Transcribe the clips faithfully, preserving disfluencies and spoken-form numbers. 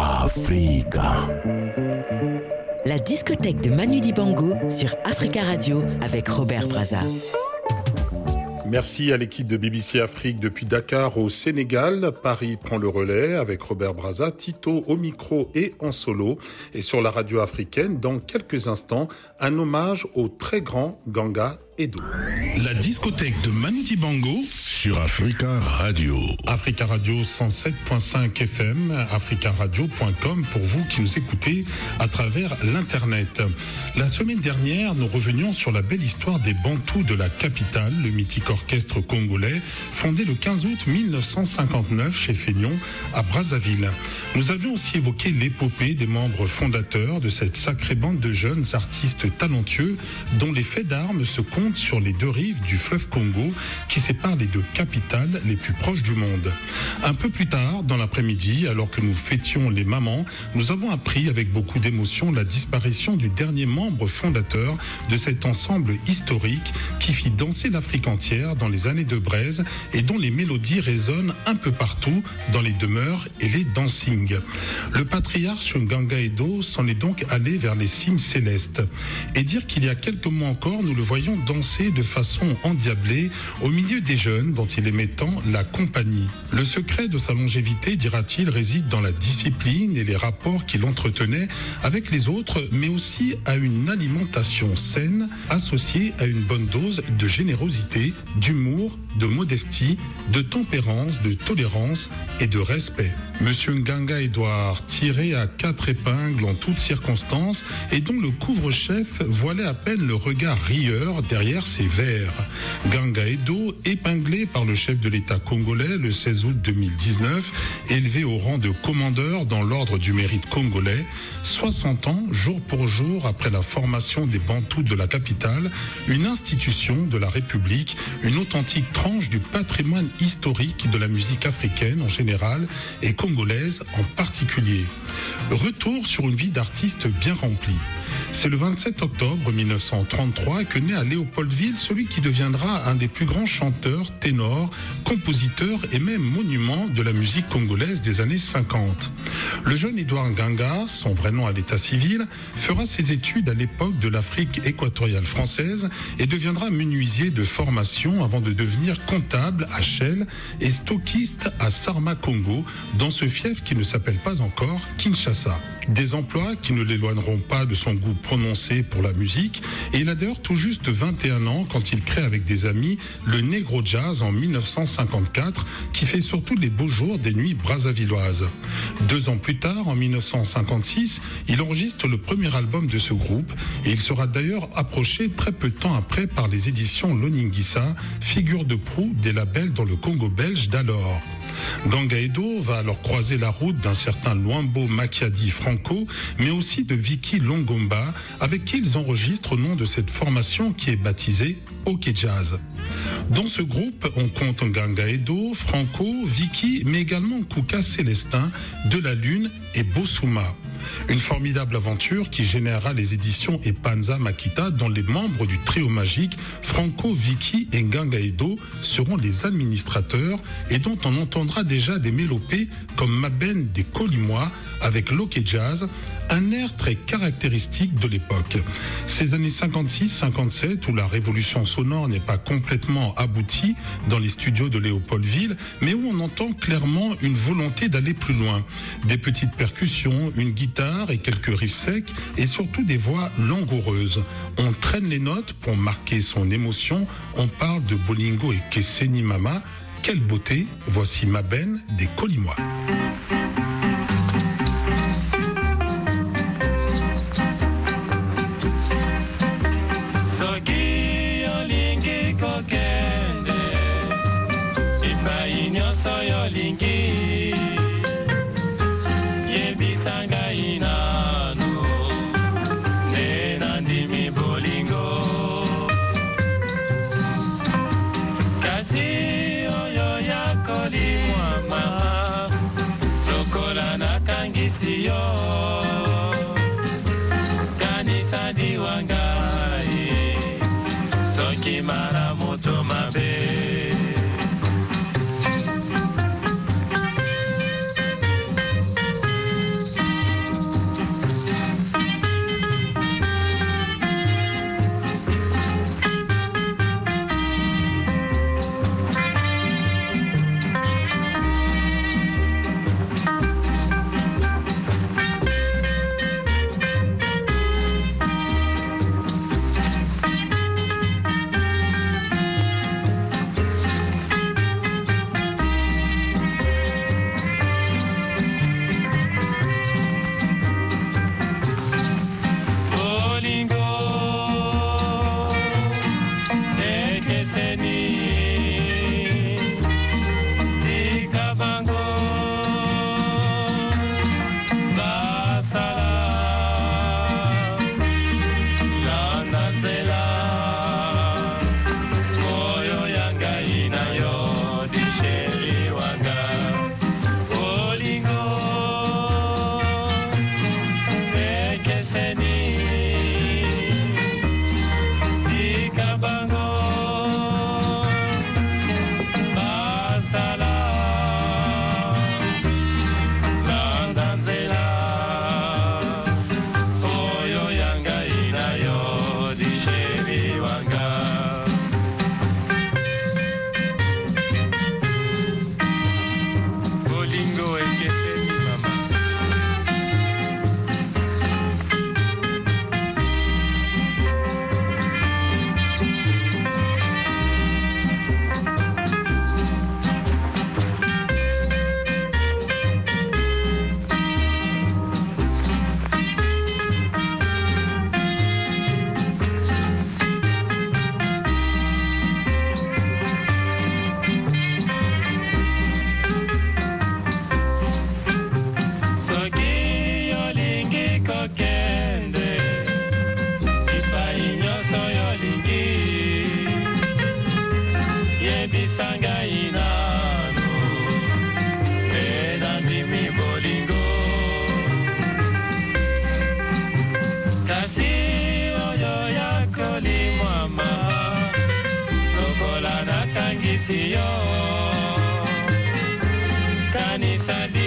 Africa. La discothèque de Manu Dibango sur Africa Radio avec Robert Brazza. Merci à l'équipe de B B C Afrique depuis Dakar au Sénégal. Paris prend le relais avec Robert Brazza, Tito au micro et en solo. Et sur la radio africaine, dans quelques instants, un hommage au très grand Ganga Edo. La discothèque de Manu Dibango sur Africa Radio. Africa Radio cent sept virgule cinq F M, africa radio point com pour vous qui nous écoutez à travers l'Internet. La semaine dernière, nous revenions sur la belle histoire des Bantous de la capitale, le mythique orchestre congolais, fondé le quinze août mille neuf cent cinquante-neuf chez Fénion, à Brazzaville. Nous avions aussi évoqué l'épopée des membres fondateurs de cette sacrée bande de jeunes artistes talentueux dont les faits d'armes se comptent sur les deux rives du fleuve Congo qui séparent les deux capitales les plus proches du monde. Un peu plus tard, dans l'après-midi, alors que nous fêtions les mamans, nous avons appris avec beaucoup d'émotion la disparition du dernier membre fondateur de cet ensemble historique qui fit danser l'Afrique entière dans les années de braise et dont les mélodies résonnent un peu partout dans les demeures et les dancings. Le patriarche Ganga Edo s'en est donc allé vers les cimes célestes. Et dire qu'il y a quelques mois encore, nous le voyons danser de façon endiablée au milieu des jeunes dont il aimait tant la compagnie. Le secret de sa longévité, dira-t-il, réside dans la discipline et les rapports qu'il entretenait avec les autres, mais aussi à une alimentation saine associée à une bonne dose de générosité, d'humour, de modestie, de tempérance, de tolérance et de respect. Monsieur Nganga Edouard, tiré à quatre épingles en toutes circonstances et dont le couvre-chef voilait à peine le regard rieur derrière ses verres. Ganga Edo, épinglé par le chef de l'État congolais le seize août deux mille dix-neuf, élevé au rang de commandeur dans l'ordre du mérite congolais, soixante ans, jour pour jour après la formation des Bantous de la capitale, une institution de la République, une authentique tranche du patrimoine historique de la musique africaine en général et congolaise en particulier. Retour sur une vie d'artiste bien remplie. C'est le vingt-sept octobre mille neuf cent trente-trois que naît à Léopoldville celui qui deviendra un des plus grands chanteurs, ténors, compositeurs et même monuments de la musique congolaise des années cinquante. Le jeune Edouard Nganga, son vrai nom à l'état civil, fera ses études à l'époque de l'Afrique équatoriale française et deviendra menuisier de formation avant de devenir comptable à Shell et stockiste à Sarma Congo, dans ce fief qui ne s'appelle pas encore Kinshasa. Des emplois qui ne l'éloigneront pas de son goût prononcé pour la musique, et il a d'ailleurs tout juste vingt et un ans quand il crée avec des amis le Negro Jazz en mille neuf cent cinquante-quatre, qui fait surtout les beaux jours des nuits brazzavilloises. Deux ans plus tard, en mille neuf cent cinquante-six, il enregistre le premier album de ce groupe, et il sera d'ailleurs approché très peu de temps après par les éditions Loningisa, figure de proue des labels dans le Congo belge d'alors. Ganga Edo va alors croiser la route d'un certain Luambo Makiadi Franco, mais aussi de Vicky Longomba, avec qui ils enregistrent au nom de cette formation qui est baptisée OK Jazz. Dans ce groupe, on compte Ganga Edo, Franco, Vicky, mais également Kuka Célestin, De la Lune et Bosuma. Une formidable aventure qui générera les éditions Epanza Makita dont les membres du trio magique Franco, Vicky et Ganga Edo seront les administrateurs et dont on entendra déjà des mélopées comme Maben des Colimois avec l'Ok Jazz, un air très caractéristique de l'époque. Ces années cinquante-six cinquante-sept où la révolution sonore n'est pas complètement aboutie dans les studios de Léopoldville, mais où on entend clairement une volonté d'aller plus loin. Des petites percussions, une guitare et quelques riffs secs et surtout des voix langoureuses. On traîne les notes pour marquer son émotion, on parle de Bolingo et Kesseni Mama. Quelle beauté, voici Maben des Colimois. Kanisa diwangai soki mara moto mabe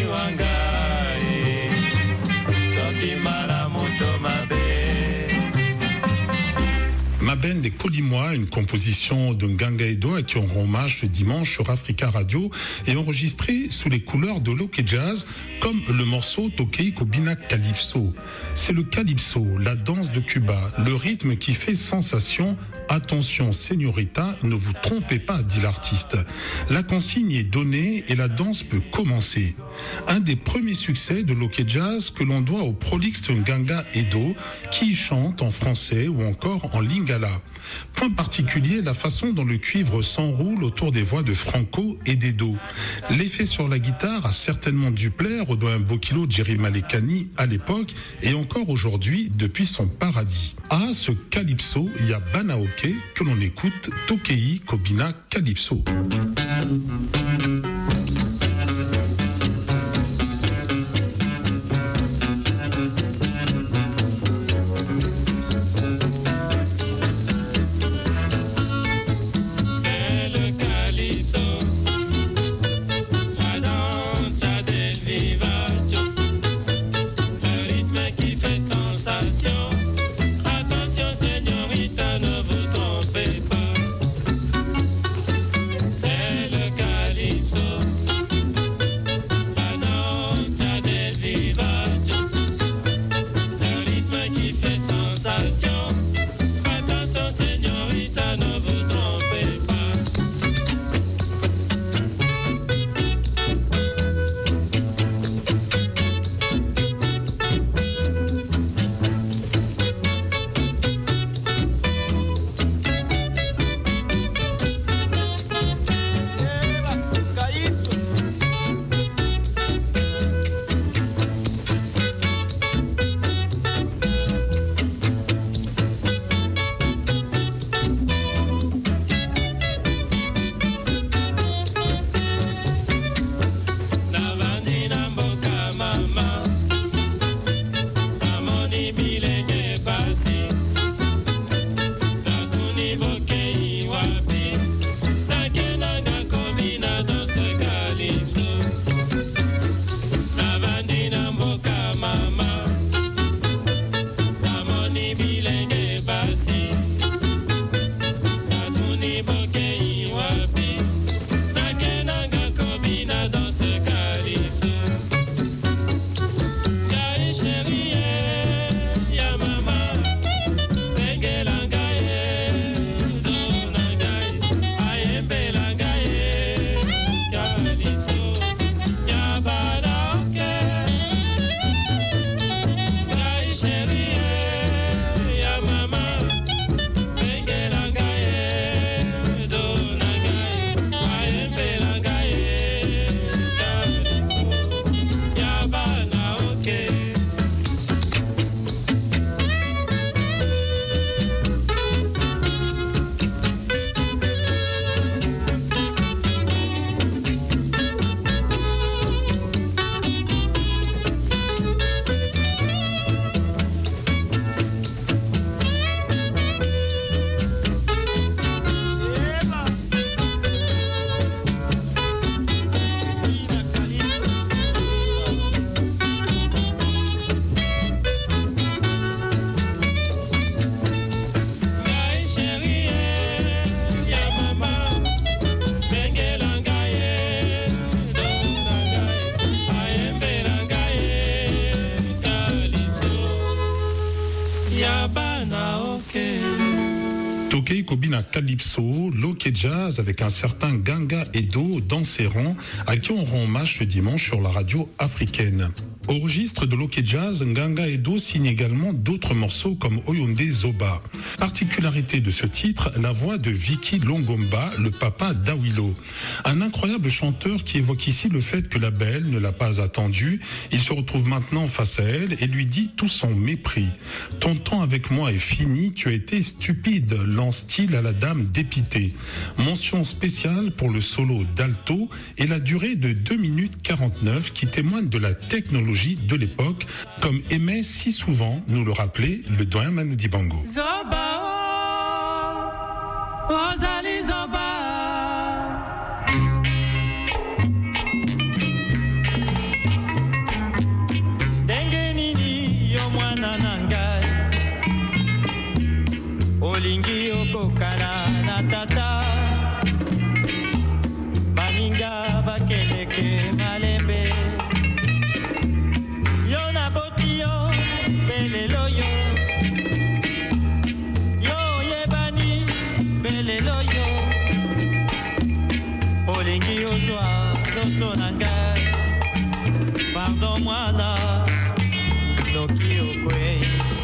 wanga soki malamuto mabe. Maben des Colimois, une composition de Nganga Edo à qui on rend hommage ce dimanche sur Africa Radio et enregistré sous les couleurs de l'Ok Jazz comme le morceau Tokei Kobina Calypso. C'est le calypso, la danse de Cuba, le rythme qui fait sensation. Attention, señorita, ne vous trompez pas, dit l'artiste. La consigne est donnée et la danse peut commencer. Un des premiers succès de l'Ok Jazz que l'on doit au prolixe Nganga Edo, qui chante en français ou encore en lingala. Point particulier, la façon dont le cuivre s'enroule autour des voix de Franco et d'Edo. L'effet sur la guitare a certainement dû plaire au doyen Bokilo Jerry Malekani à l'époque et encore aujourd'hui depuis son paradis. À ce calypso, il y a Banaoke que l'on écoute, Tokei Kobina Calypso. Tokei Kobina Calypso, l'Ok Jazz avec un certain Nganga Edo dans ses rangs, à qui on rend hommage ce dimanche sur la radio africaine. Au registre de l'Ok Jazz, Nganga Edo signe également d'autres morceaux comme Oyonde Zoba. Particularité de ce titre, la voix de Vicky Longomba, le papa d'Awilo. Un incroyable chanteur qui évoque ici le fait que la belle ne l'a pas attendu. Il se retrouve maintenant face à elle et lui dit tout son mépris. « Ton temps avec moi est fini, tu as été stupide », lance-t-il à la dame dépitée. Mention spéciale pour le solo d'alto et la durée de deux minutes quarante-neuf qui témoigne de la technologie de l'époque, comme aimait si souvent nous le rappeler le doyen Manu Dibango. Zoba, oh, Ozali Zoba. kokana na tata baninga bakeleke malembe yo na boti yo belelo yo yo yebani belelo yo olingi ozwa zoto na ngai pardon mwana noki okwei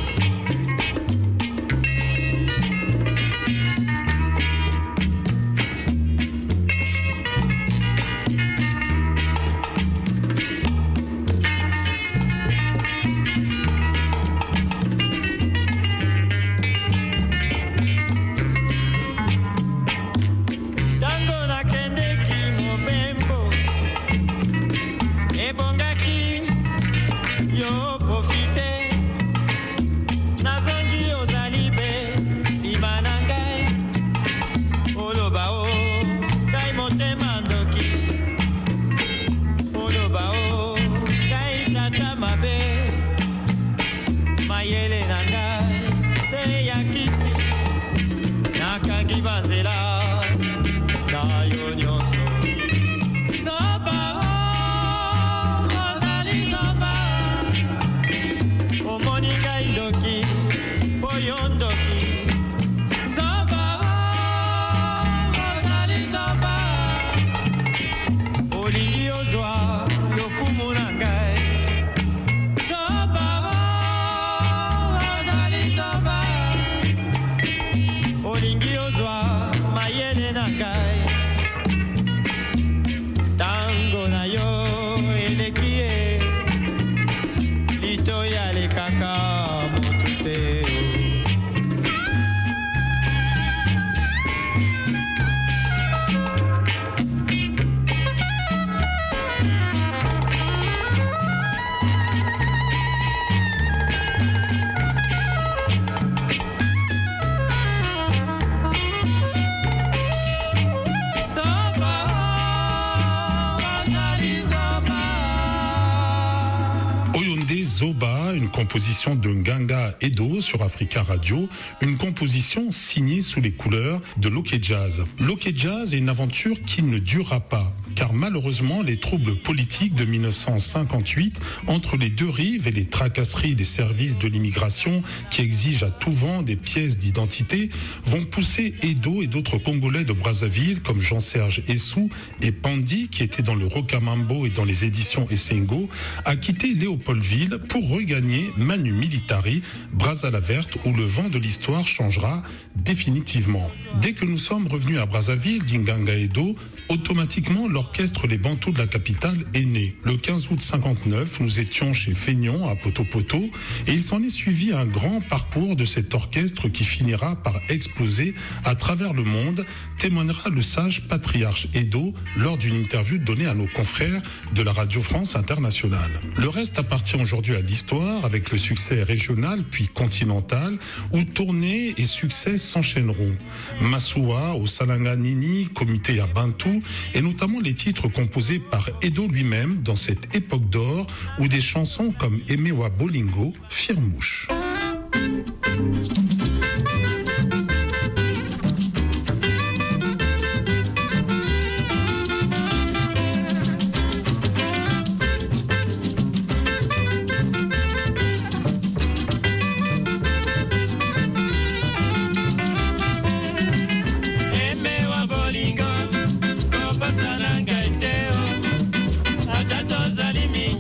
Zoba, une composition de Nganga Edo sur Africa Radio, une composition signée sous les couleurs de l'Ok Jazz. L'Ok Jazz est une aventure qui ne durera pas, car malheureusement les troubles politiques de mille neuf cent cinquante-huit entre les deux rives et les tracasseries des services de l'immigration qui exigent à tout vent des pièces d'identité vont pousser Edo et d'autres Congolais de Brazzaville comme Jean-Serge Essou et Pandi qui étaient dans le Rocamambo et dans les éditions Essengo à quitter Léopoldville pour regagner Manu Militari, Brazza-la-Verte où le vent de l'histoire changera définitivement. Dès que nous sommes revenus à Brazzaville, d'Inganga Edo, automatiquement l'orchestre Les Bantous de la capitale est né. Le quinze août cinquante-neuf, nous étions chez Feignon à Poto-Poto et il s'en est suivi un grand parcours de cet orchestre qui finira par exploser à travers le monde, témoignera le sage patriarche Edo lors d'une interview donnée à nos confrères de la Radio France Internationale. Le reste appartient aujourd'hui à l'histoire avec le succès régional puis continental où tournées et succès s'enchaîneront. Massoua au Salanganini, Comité à Bantou et notamment les titres composés par Edo lui-même dans cette époque d'or où des chansons comme Emewa Bolingo firent mouche.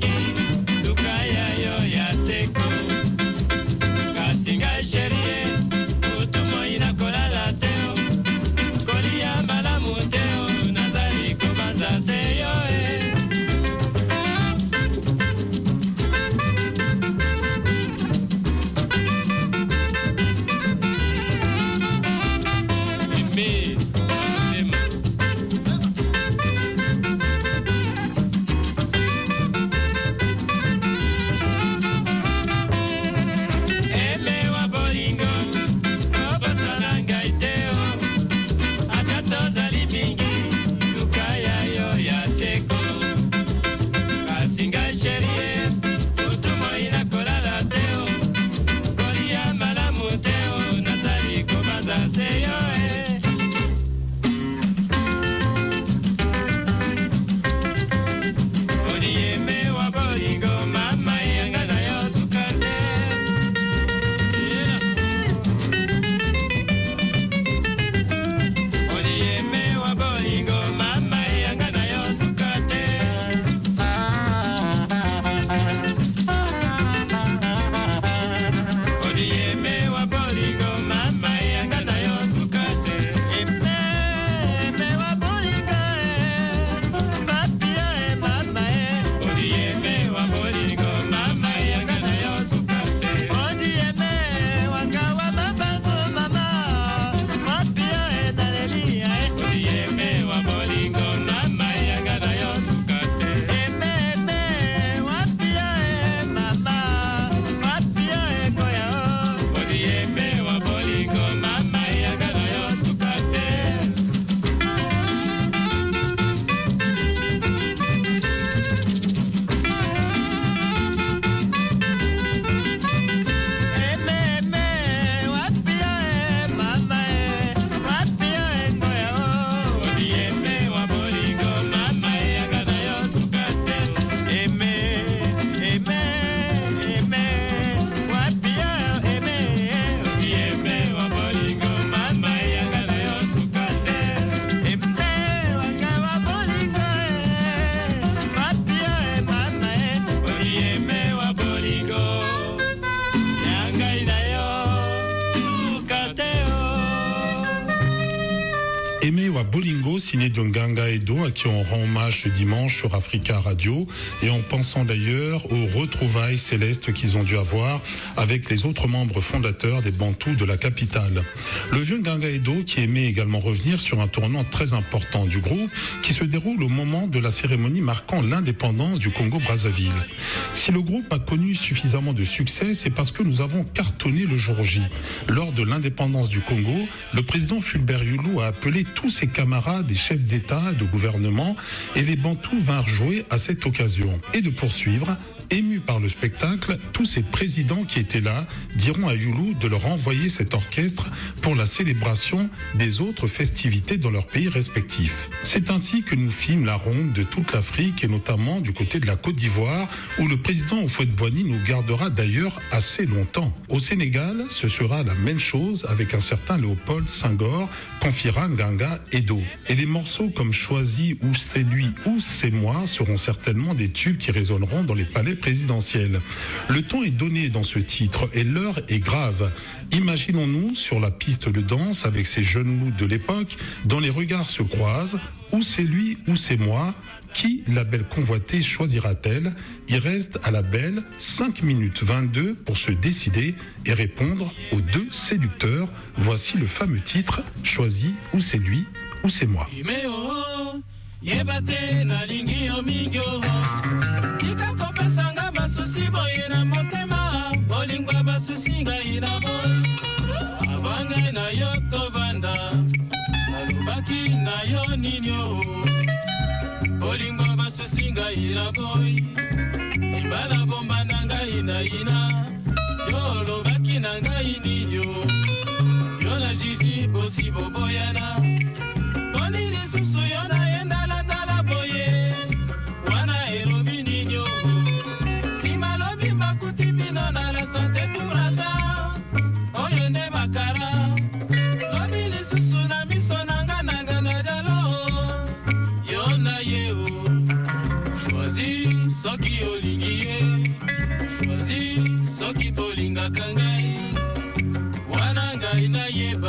Singa sherie Bango, signé de Nganga Edo, à qui on rend hommage ce dimanche sur Africa Radio, et en pensant d'ailleurs aux retrouvailles célestes qu'ils ont dû avoir avec les autres membres fondateurs des Bantous de la capitale. Le vieux Nganga Edo qui aimait également revenir sur un tournant très important du groupe qui se déroule au moment de la cérémonie marquant l'indépendance du Congo-Brazzaville. Si le groupe a connu suffisamment de succès, c'est parce que nous avons cartonné le jour J. Lors de l'indépendance du Congo, le président Fulbert Yulu a appelé tous ses camarades et chefs d'État, de gouvernement, et les Bantous vinrent jouer à cette occasion. Et de poursuivre, émus par le spectacle, tous ces présidents qui étaient là diront à Yulu de leur envoyer cet orchestre pour la célébration des autres festivités dans leurs pays respectifs. C'est ainsi que nous fîmes la ronde de toute l'Afrique et notamment du côté de la Côte d'Ivoire où le président Houphouët-Boigny nous gardera d'ailleurs assez longtemps. Au Sénégal, ce sera la même chose avec un certain Léopold Senghor, confiera Nganga Edo. Et les morceaux comme Choisi ou C'est lui ou C'est moi seront certainement des tubes qui résonneront dans les palais présidentielle. Le ton est donné dans ce titre et l'heure est grave. Imaginons-nous sur la piste de danse avec ces jeunes loups de l'époque, dont les regards se croisent, ou c'est lui ou c'est moi, qui la belle convoitée choisira-t-elle? Il reste à la belle cinq minutes vingt-deux pour se décider et répondre aux deux séducteurs. Voici le fameux titre, Choisi ou c'est lui ou c'est moi. Yebate na lingi omingyo Tika kope sanga basusi boye na motema Bolingwa basusi nga ina boy Avanga na yo tovanda Alubaki na yo ninyo Bolingwa basusi nga ina boy Ibala bomba na nga ina ina Yo lobaki na nga ininyo Yo la jiji bosi boboyana Boni li susu yo na Soki olingiye, choisi soki bolinga kangai, wana ngai na yeba.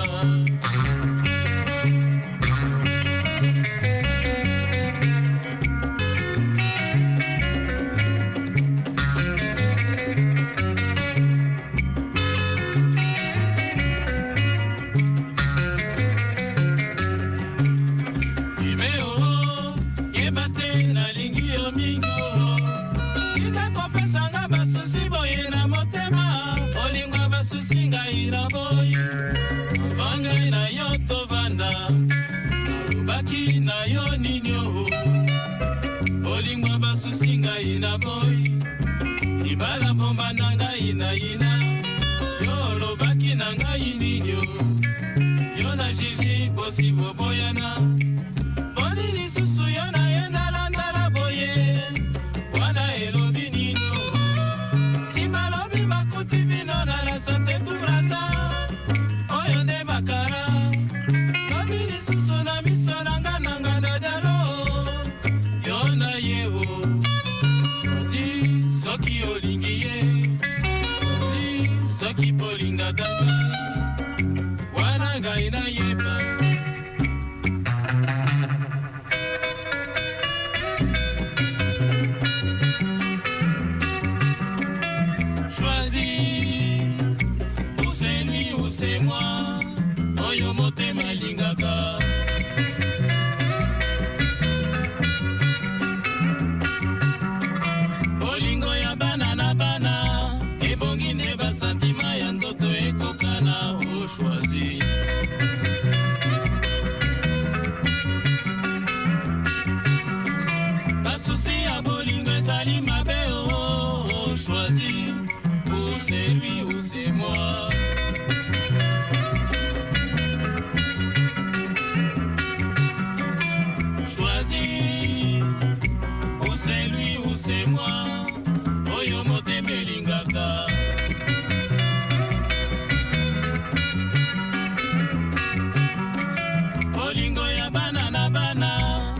Ibala bomba nanga ina ina Yo lobaki nanga ininyo Yo na jiji bosi boboyana Boni li susu yo na yenda landala boye Wana elobi nino Simba lobi bakuti bino na la sante tumraza Oyo nde bakara Lobi li susu na miso nanga nanga dadalo Yo na yewo Soki olingiye, si soki polinga kanga, wana ngai na yeba. Choisis, ou c'est lui ou c'est moi, oyo motema lingaka. Santima ya ndoto ekokana o choisi Basusi ya bolingo ezali mabe o choisi Ou c'est lui ou c'est moi Choisi Ou c'est lui ou c'est moi Oyo motema elingaka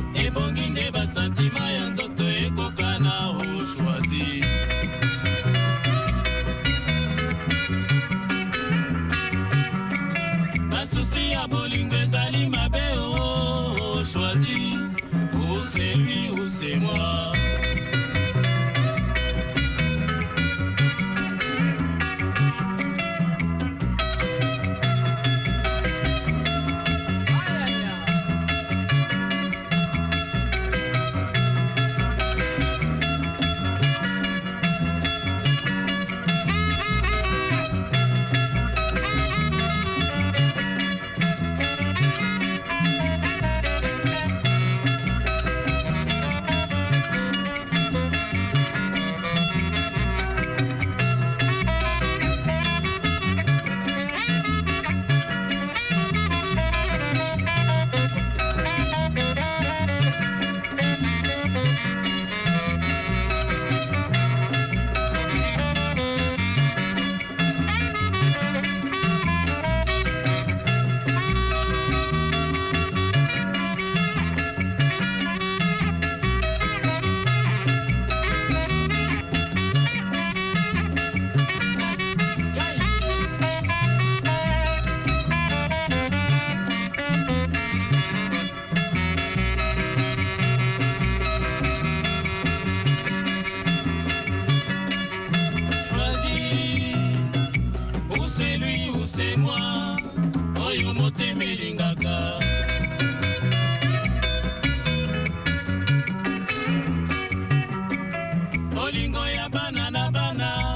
Santima ya nzoto ekokana o choisi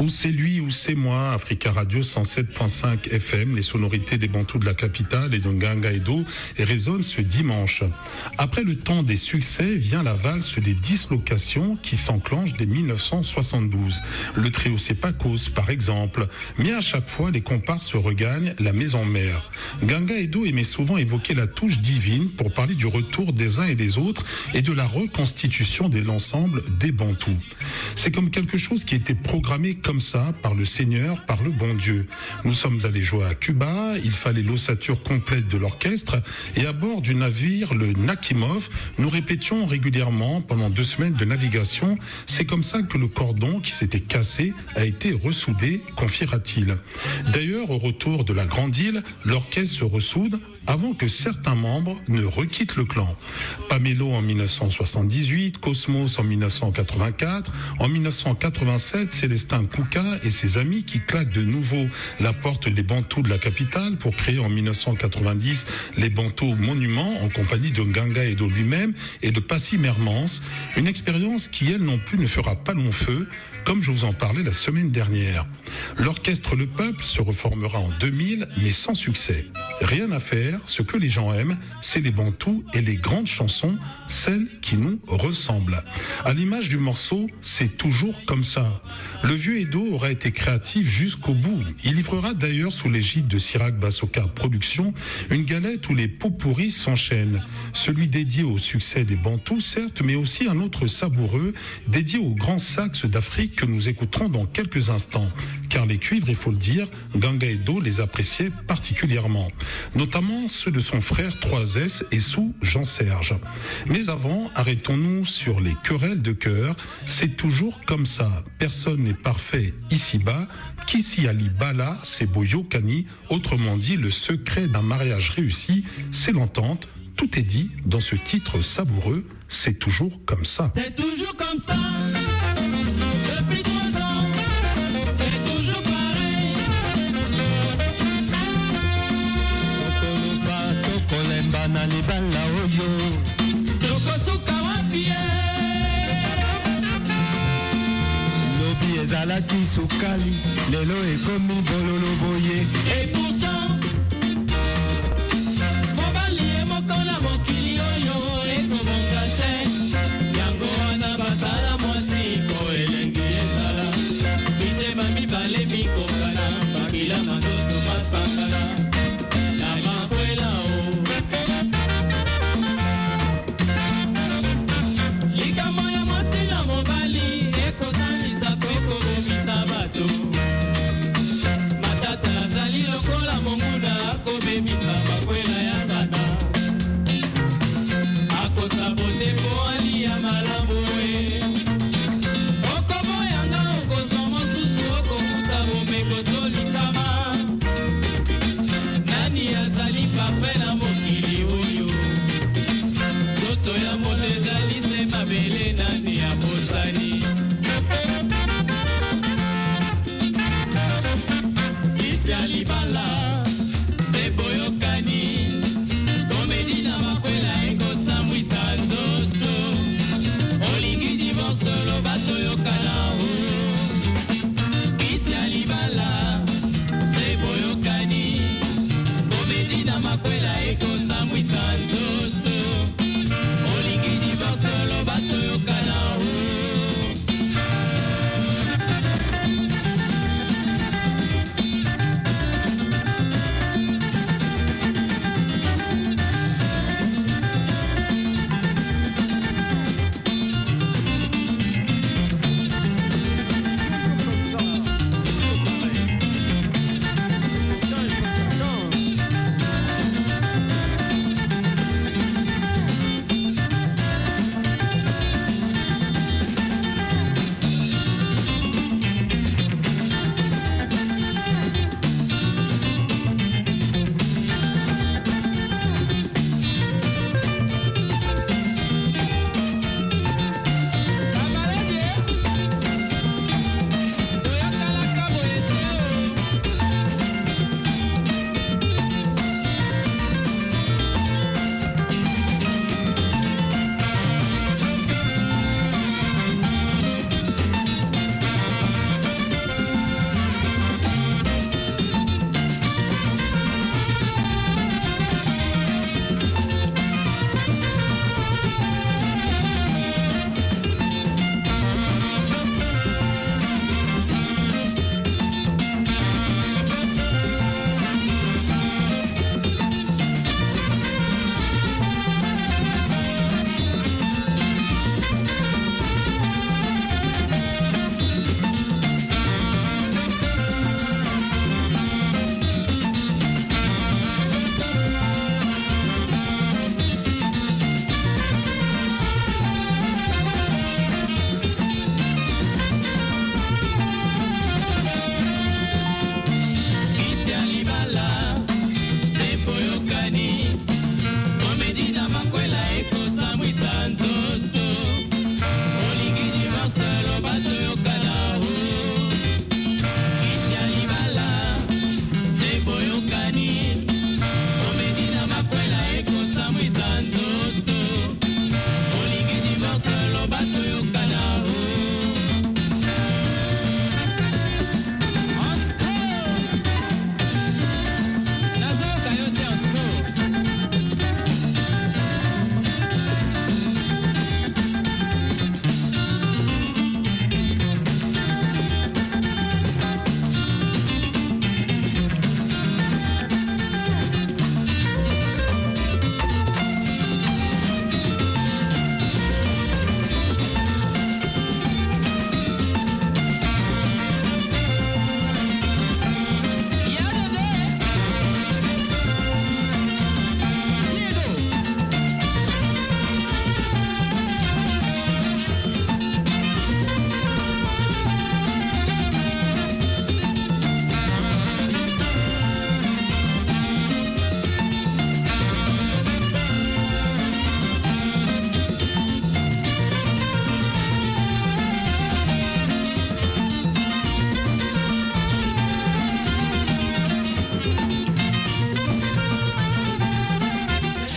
Ou c'est lui ou c'est moi, Africa Radio cent sept point cinq F M, les sonorités des Bantous de la capitale et de Nganga Edo et résonnent ce dimanche. Après le temps des succès vient la valse des dislocations qui s'enclenche dès mille neuf cent soixante-douze. Le trio Sepakos par exemple, mais à chaque fois les comparses regagnent la maison mère. Nganga Edo aimait souvent évoquer la touche divine pour parler du retour des uns et des autres et de la reconstitution de l'ensemble des Bantous. C'est comme quelque chose qui était programmé comme ça par le Seigneur, par le bon Dieu. Nous sommes allés jouer à Cuba, il fallait l'ossature complète de l'orchestre et à bord du navire, le Nakimov, nous répétions régulièrement pendant deux semaines de navigation. C'est comme ça que le cordon qui s'était cassé a été ressoudé, confiera-t-il. D'ailleurs, au retour de la Grande Île, l'orchestre se ressoude avant que certains membres ne requittent le clan. Pamelo en mille neuf cent soixante-dix-huit, Cosmos en mille neuf cent quatre-vingt-quatre, en mille neuf cent quatre-vingt-sept, Célestin Kouka et ses amis qui claquent de nouveau la porte des Bantous de la capitale pour créer en mille neuf cent quatre-vingt-dix les Bantous Monuments en compagnie de Nganga Edo lui-même et de Passy Mermans, une expérience qui elle non plus ne fera pas long feu, comme je vous en parlais la semaine dernière. L'orchestre Le Peuple se reformera en deux mille, mais sans succès. Rien à faire, ce que les gens aiment, c'est les Bantous et les grandes chansons, celles qui nous ressemblent. À l'image du morceau, c'est toujours comme ça. Le vieux Edo aura été créatif jusqu'au bout. Il livrera d'ailleurs sous l'égide de Sirac Basoka Productions une galette où les pot-pourris s'enchaînent. Celui dédié au succès des Bantous, certes, mais aussi un autre savoureux, dédié aux grands saxes d'Afrique que nous écouterons dans quelques instants. Car les cuivres, il faut le dire, Nganga Edo les appréciait particulièrement. Notamment ceux de son frère trois S et sous Jean-Serge. Mais avant, arrêtons-nous sur les querelles de cœur. C'est toujours comme ça. Personne n'est parfait ici-bas. Kisi Ali Bala, c'est Boyo Kani. Autrement dit, le secret d'un mariage réussi, c'est l'entente. Tout est dit dans ce titre savoureux. C'est toujours comme ça. C'est toujours comme ça. Depuis trois ans, c'est toujours pareil. Tokoloba, tokolemba na libala oyo. Tokosuka wapie. Lobi ezalaki sukali, lelo ekomi bololo boye. Et pourtant, mobali emokola mokili oyo ekobongase. Yango wana basala mwasi po elengi ezala. Bitema mibale mikokana, bakila mandoto masangana. Na makwela o. Likamo ya mwasi na mobali ekosanisa po ekobomisa bato. Matata azali lokola monguna akobemisa makwela ya ngana.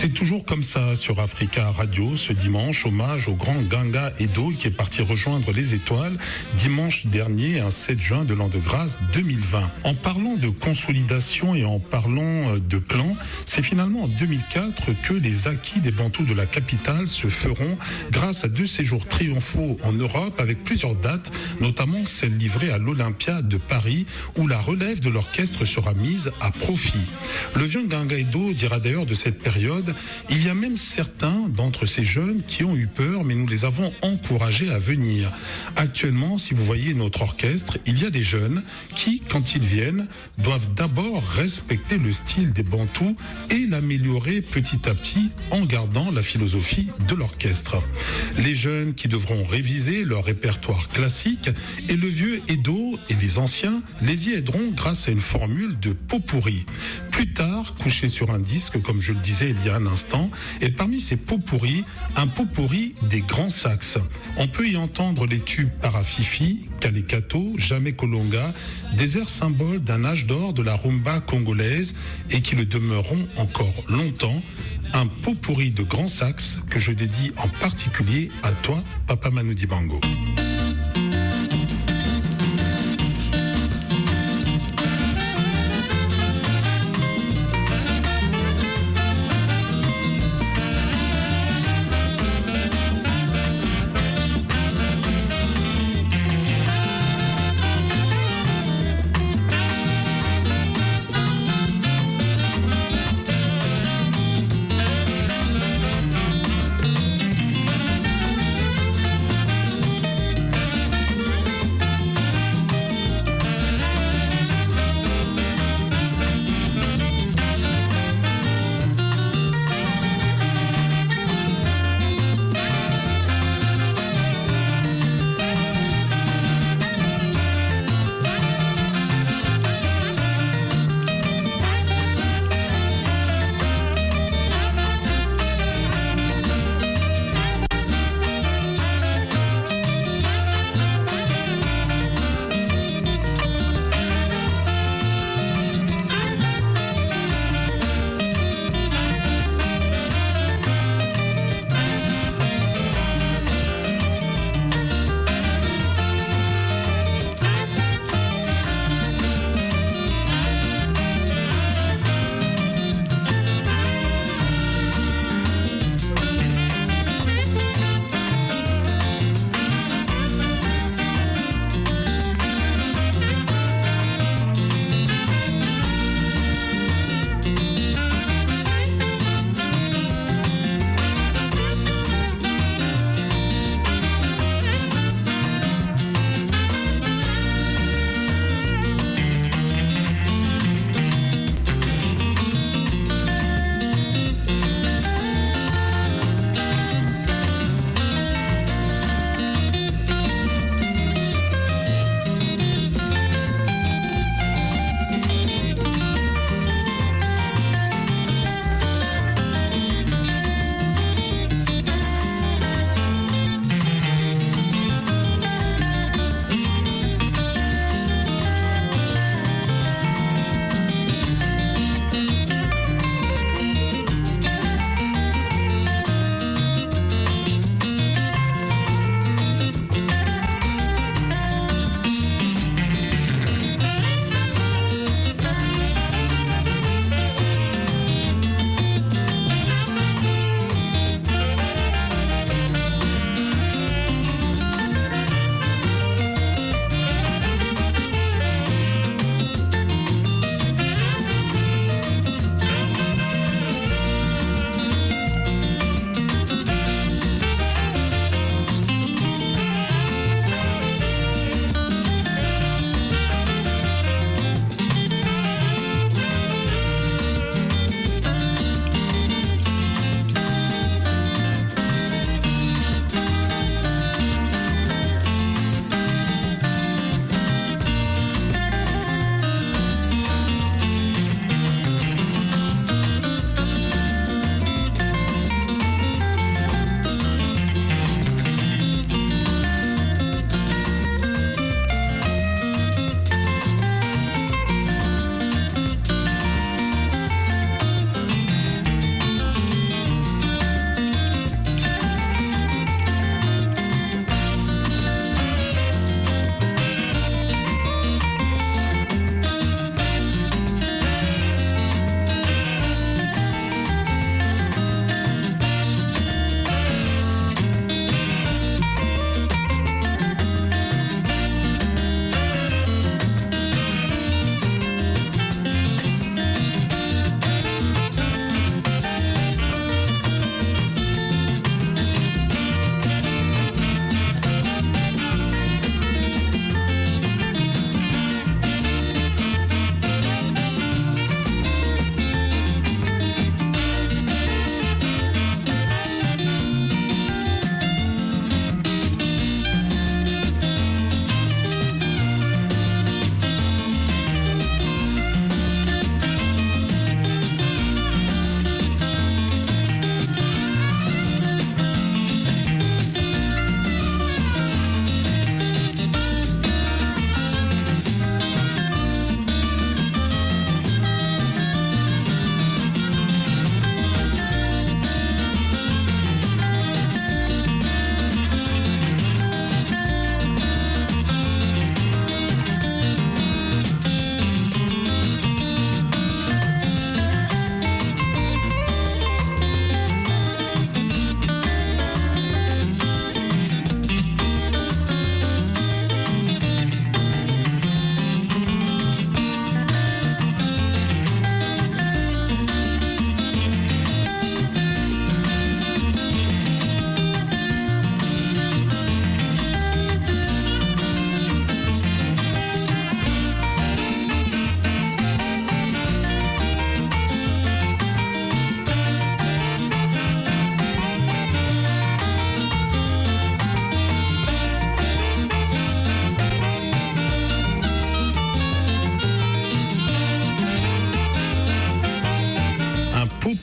C'est toujours comme ça sur Africa Radio ce dimanche, hommage au grand Ganga Edo qui est parti rejoindre les étoiles dimanche dernier, un sept juin de l'an de grâce deux mille vingt. En parlant de consolidation et en parlant de clan, c'est finalement en deux mille quatre que les acquis des Bantous de la capitale se feront grâce à deux séjours triomphaux en Europe avec plusieurs dates, notamment celle livrée à l'Olympia de Paris où la relève de l'orchestre sera mise à profit. Le vieux Ganga Edo dira d'ailleurs de cette période, il y a même certains d'entre ces jeunes qui ont eu peur, mais nous les avons encouragés à venir. Actuellement, si vous voyez notre orchestre, il y a des jeunes qui, quand ils viennent, doivent d'abord respecter le style des Bantous et l'améliorer petit à petit en gardant la philosophie de l'orchestre. Les jeunes qui devront réviser leur répertoire classique et le vieux Edo et les anciens les y aideront grâce à une formule de pot pourri. Plus tard, couché sur un disque, comme je le disais il y a un instant, et parmi ces pots pourris, un pot pourri des grands sax. On peut y entendre les tubes Parafifi, Kalekato, Jamais Kolonga, des airs symboles d'un âge d'or de la rumba congolaise et qui le demeureront encore longtemps. Un pot pourri de grands sax que je dédie en particulier à toi, Papa Manu Dibango.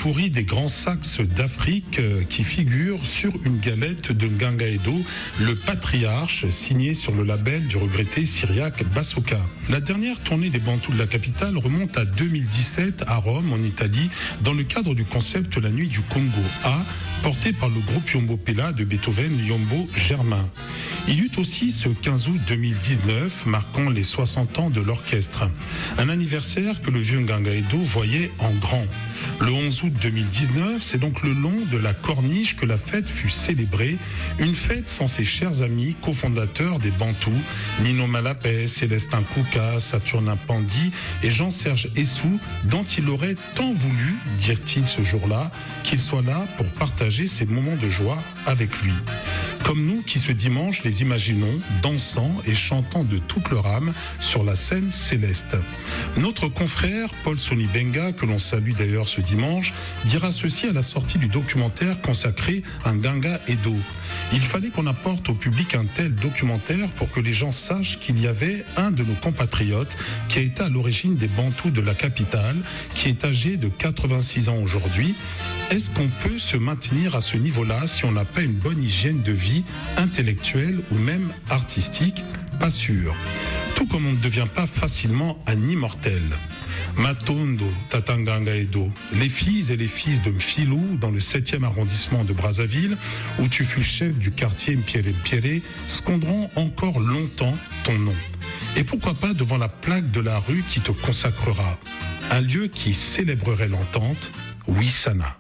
pourri des grands saxes d'Afrique qui figurent sur une galette de Nganga Edo, le patriarche, signé sur le label du regretté syriaque Basoka. La dernière tournée des Bantous de la capitale remonte à deux mille dix-sept à Rome, en Italie, dans le cadre du concept La Nuit du Congo A, porté par le groupe Yombo Pella de Beethoven Yombo Germain. Il y eut aussi ce quinze août deux mille dix-neuf, marquant les soixante ans de l'orchestre. Un anniversaire que le vieux Nganga Edo voyait en grand. Le onze août deux mille dix-neuf, c'est donc le long de la corniche que la fête fut célébrée. Une fête sans ses chers amis, cofondateurs des Bantous, Nino Malapé, Célestin Kouka, Saturnin Pandi et Jean-Serge Essou, dont il aurait tant voulu, dirent-ils ce jour-là, qu'il soit là pour partager ces moments de joie avec lui. Comme nous qui ce dimanche les imaginons dansant et chantant de toute leur âme sur la scène céleste. Notre confrère Paul Sonibenga, que l'on salue d'ailleurs ce dimanche, dira ceci à la sortie du documentaire consacré à Nganga Edo. Il fallait qu'on apporte au public un tel documentaire pour que les gens sachent qu'il y avait un de nos compatriotes qui a été à l'origine des Bantous de la capitale, qui est âgé de quatre-vingt-six ans aujourd'hui. Est-ce qu'on peut se maintenir à ce niveau-là si on n'a pas une bonne hygiène de vie intellectuelle ou même artistique? Pas sûr. Tout comme on ne devient pas facilement un immortel. Matondo, Tata Nganga Edo, les filles et les fils de Mfilou dans le septième arrondissement de Brazzaville, où tu fus chef du quartier Mpierre Mpierre, scanderont encore longtemps ton nom. Et pourquoi pas devant la plaque de la rue qui te consacrera. Un lieu qui célébrerait l'entente, Wissana.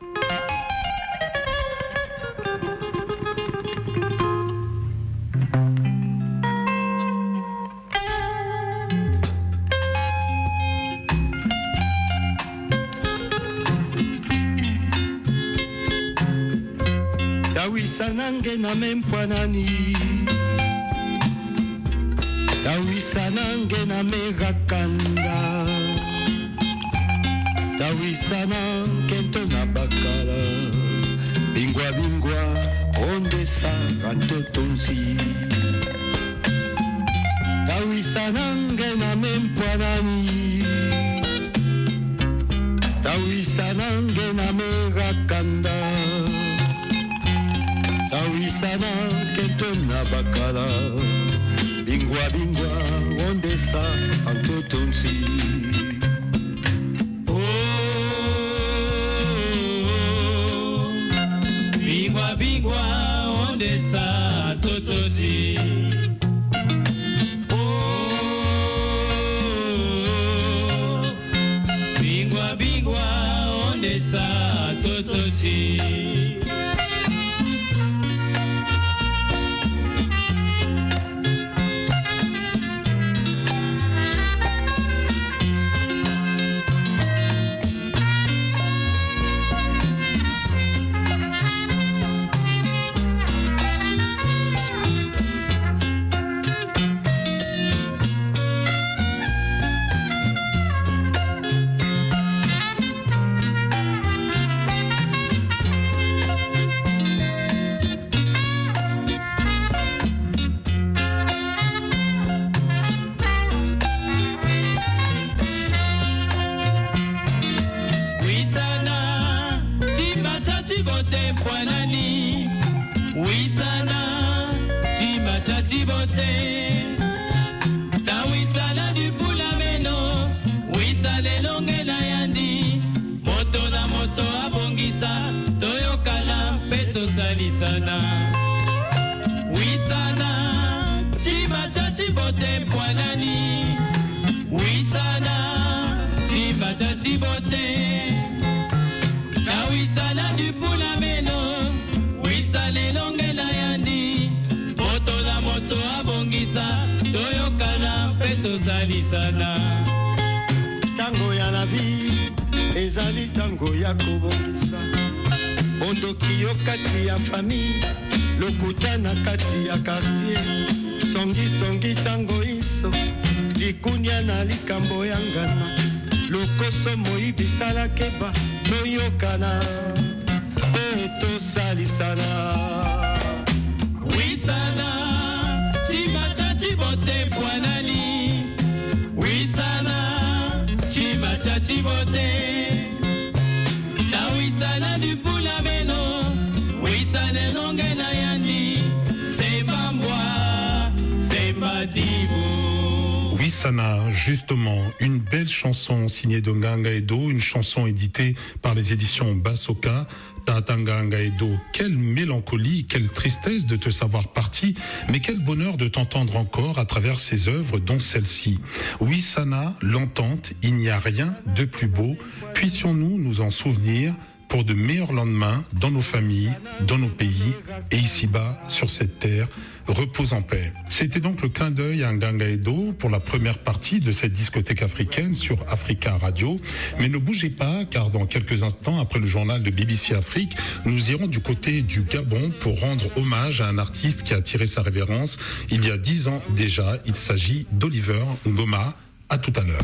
Nange na mempwanani Tawisa nange na megakanda Tawisa nange ntona bakala Bingwa bingwa ondesa antotonsi Tawisa nange na mempwanani Tawisa nange na megakanda Tawisana kentona bakala Bingwa bingwa ondesa antotonsi Oh Bingwa bingwa ondesa antotonsi Oh Bingwa bingwa ondesa antotonsi Tango ya la vie ezali tango ya kobongisa ondoki yo kati ya famille lokuta na kati ya quartier songi songi tango iso likunya na likambo ya ngana lokoso moyibisala keba toyokana mpe tosalisana wisana chimacha chibote pwanani wisana chimacha chibote tawisa Sana, justement, une belle chanson signée de Nganga Edo, une chanson éditée par les éditions Basoka. Tata Nganga Edo, quelle mélancolie, quelle tristesse de te savoir parti, mais quel bonheur de t'entendre encore à travers ces œuvres, dont celle-ci. Oui, Sana, l'entente, il n'y a rien de plus beau. Puissions-nous nous en souvenir pour de meilleurs lendemains dans nos familles, dans nos pays et ici-bas, sur cette terre. Repose en paix. C'était donc le clin d'œil à Nganga Edo pour la première partie de cette discothèque africaine sur Africa Radio. Mais ne bougez pas, car dans quelques instants, après le journal de B B C Afrique, nous irons du côté du Gabon pour rendre hommage à un artiste qui a attiré sa révérence il y a dix ans déjà. Il s'agit d'Oliver Ngoma. À tout à l'heure.